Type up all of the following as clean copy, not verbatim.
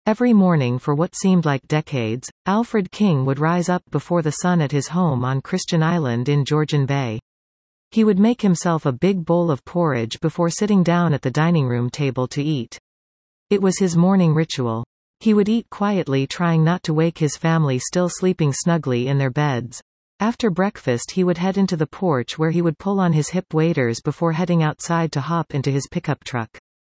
Every morning for what seemed like decades, Alfred King would rise up before the sun at his home on Christian Island in Georgian Bay. He would make himself a big bowl of porridge before sitting down at the dining room table to eat. It was his morning ritual. He would eat quietly, trying not to wake his family still sleeping snugly in their beds. After breakfast he would head into the porch where he would pull on his hip waders before heading outside to hop into his pickup truck.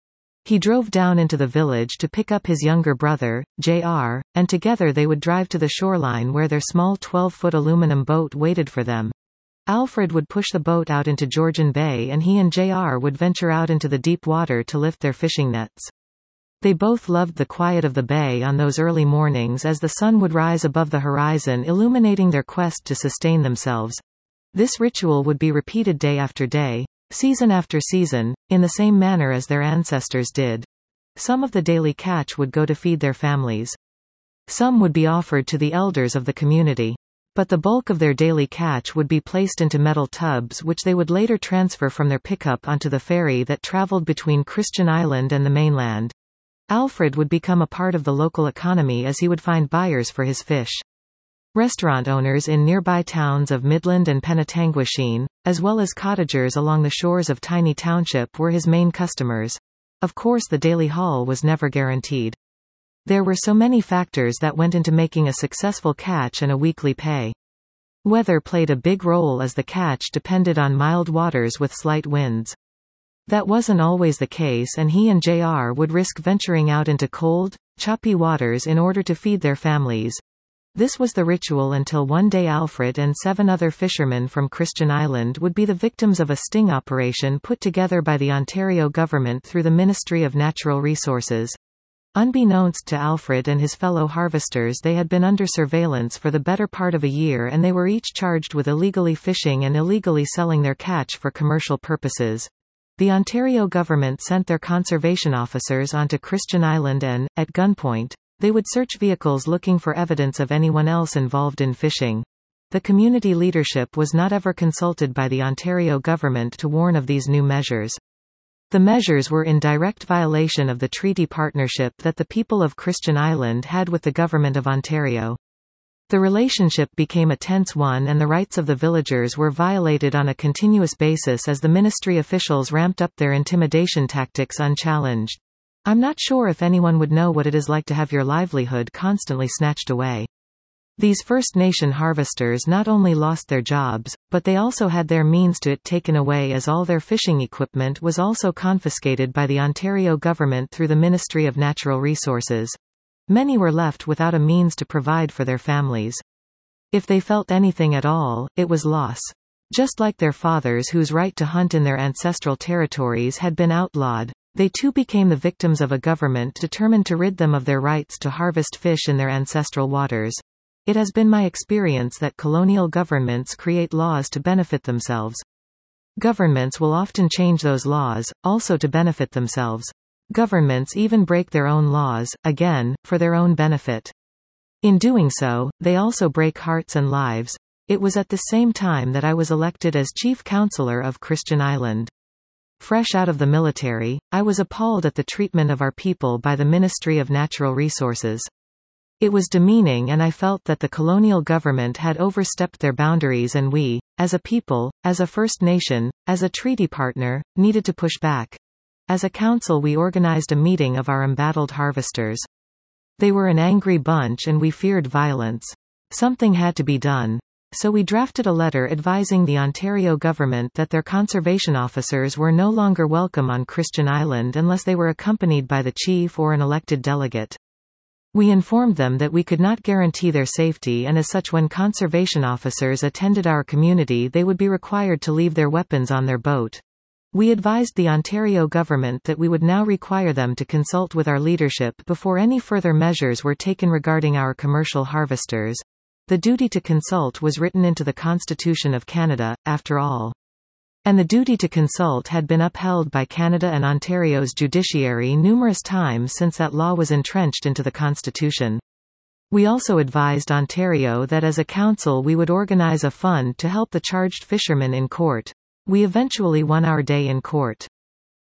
He drove down into the village to pick up his younger brother, J.R., and together they would drive to the shoreline where their small 12-foot aluminum boat waited for them. Alfred would push the boat out into Georgian Bay and he and J.R. would venture out into the deep water to lift their fishing nets. They both loved the quiet of the bay on those early mornings as the sun would rise above the horizon, illuminating their quest to sustain themselves. This ritual would be repeated day after day, season after season, in the same manner as their ancestors did. Some of the daily catch would go to feed their families. Some would be offered to the elders of the community. But the bulk of their daily catch would be placed into metal tubs which they would later transfer from their pickup onto the ferry that traveled between Christian Island and the mainland. Alfred would become a part of the local economy as he would find buyers for his fish. Restaurant owners in nearby towns of Midland and Penetanguishene, as well as cottagers along the shores of Tiny Township, were his main customers. Of course, the daily haul was never guaranteed. There were so many factors that went into making a successful catch and a weekly pay. Weather played a big role as the catch depended on mild waters with slight winds. That wasn't always the case and he and J.R. would risk venturing out into cold, choppy waters in order to feed their families. This was the ritual until one day Alfred and 7 other fishermen from Christian Island would be the victims of a sting operation put together by the Ontario government through the Ministry of Natural Resources. Unbeknownst to Alfred and his fellow harvesters, they had been under surveillance for the better part of a year and they were each charged with illegally fishing and illegally selling their catch for commercial purposes. The Ontario government sent their conservation officers onto Christian Island and, at gunpoint, they would search vehicles looking for evidence of anyone else involved in fishing. The community leadership was not ever consulted by the Ontario government to warn of these new measures. The measures were in direct violation of the treaty partnership that the people of Christian Island had with the Government of Ontario. The relationship became a tense one and the rights of the villagers were violated on a continuous basis as the ministry officials ramped up their intimidation tactics unchallenged. I'm not sure if anyone would know what it is like to have your livelihood constantly snatched away. These First Nation harvesters not only lost their jobs, but they also had their means to it taken away as all their fishing equipment was also confiscated by the Ontario government through the Ministry of Natural Resources. Many were left without a means to provide for their families. If they felt anything at all, it was loss. Just like their fathers whose right to hunt in their ancestral territories had been outlawed, they too became the victims of a government determined to rid them of their rights to harvest fish in their ancestral waters. It has been my experience that colonial governments create laws to benefit themselves. Governments will often change those laws, also to benefit themselves. Governments even break their own laws, again, for their own benefit. In doing so, they also break hearts and lives. It was at the same time that I was elected as Chief Counselor of Christian Island. Fresh out of the military, I was appalled at the treatment of our people by the Ministry of Natural Resources. It was demeaning and I felt that the colonial government had overstepped their boundaries and we, as a people, as a First Nation, as a treaty partner, needed to push back. As a council we organized a meeting of our embattled harvesters. They were an angry bunch and we feared violence. Something had to be done. So we drafted a letter advising the Ontario government that their conservation officers were no longer welcome on Christian Island unless they were accompanied by the chief or an elected delegate. We informed them that we could not guarantee their safety and as such when conservation officers attended our community they would be required to leave their weapons on their boat. We advised the Ontario government that we would now require them to consult with our leadership before any further measures were taken regarding our commercial harvesters. The duty to consult was written into the Constitution of Canada, after all. And the duty to consult had been upheld by Canada and Ontario's judiciary numerous times since that law was entrenched into the Constitution. We also advised Ontario that as a council we would organize a fund to help the charged fishermen in court. We eventually won our day in court.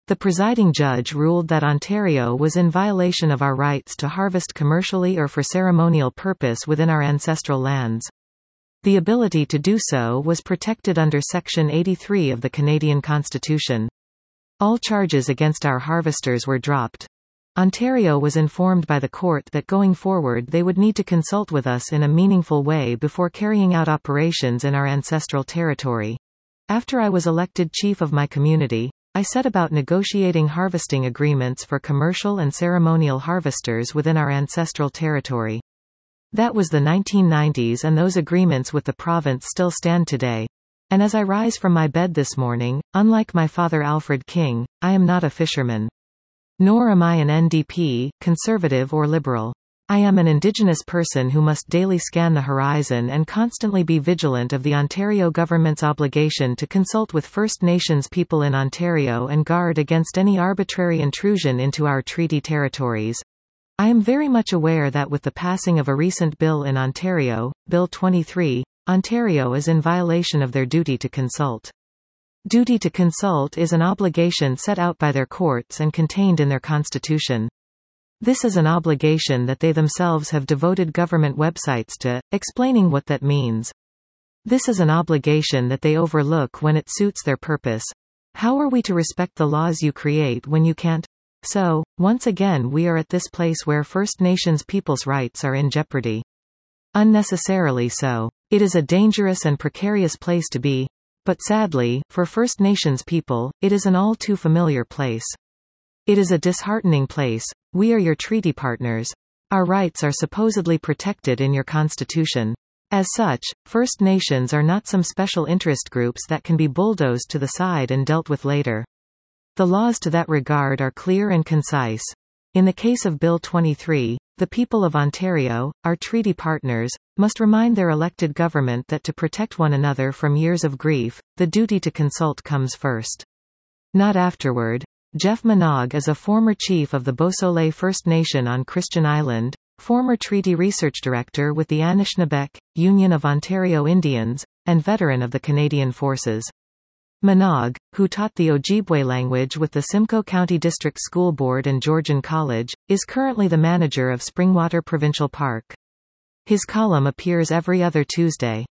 The presiding judge ruled that Ontario was in violation of our rights to harvest commercially or for ceremonial purpose within our ancestral lands. The ability to do so was protected under Section 83 of the Canadian Constitution. All charges against our harvesters were dropped. Ontario was informed by the court that going forward they would need to consult with us in a meaningful way before carrying out operations in our ancestral territory. After I was elected chief of my community, I set about negotiating harvesting agreements for commercial and ceremonial harvesters within our ancestral territory. That was the 1990s, and those agreements with the province still stand today. And as I rise from my bed this morning, unlike my father Alfred King, I am not a fisherman. Nor am I an NDP, conservative or liberal. I am an Indigenous person who must daily scan the horizon and constantly be vigilant of the Ontario government's obligation to consult with First Nations people in Ontario and guard against any arbitrary intrusion into our treaty territories. I am very much aware that with the passing of a recent bill in Ontario, Bill 23, Ontario is in violation of their duty to consult. Duty to consult is an obligation set out by their courts and contained in their constitution. This is an obligation that they themselves have devoted government websites to, explaining what that means. This is an obligation that they overlook when it suits their purpose. How are we to respect the laws you create when you can't? So, once again we are at this place where First Nations people's rights are in jeopardy. Unnecessarily so. It is a dangerous and precarious place to be. But sadly, for First Nations people, it is an all too familiar place. It is a disheartening place. We are your treaty partners. Our rights are supposedly protected in your constitution. As such, First Nations are not some special interest groups that can be bulldozed to the side and dealt with later. The laws to that regard are clear and concise. In the case of Bill 23, the people of Ontario, our treaty partners, must remind their elected government that to protect one another from years of grief, the duty to consult comes first. Not afterward. Jeff Manaug is a former chief of the Beausoleil First Nation on Christian Island, former treaty research director with the Anishinaabeg, Union of Ontario Indians, and veteran of the Canadian Forces. Manaug, who taught the Ojibwe language with the Simcoe County District School Board and Georgian College, is currently the manager of Springwater Provincial Park. His column appears every other Tuesday.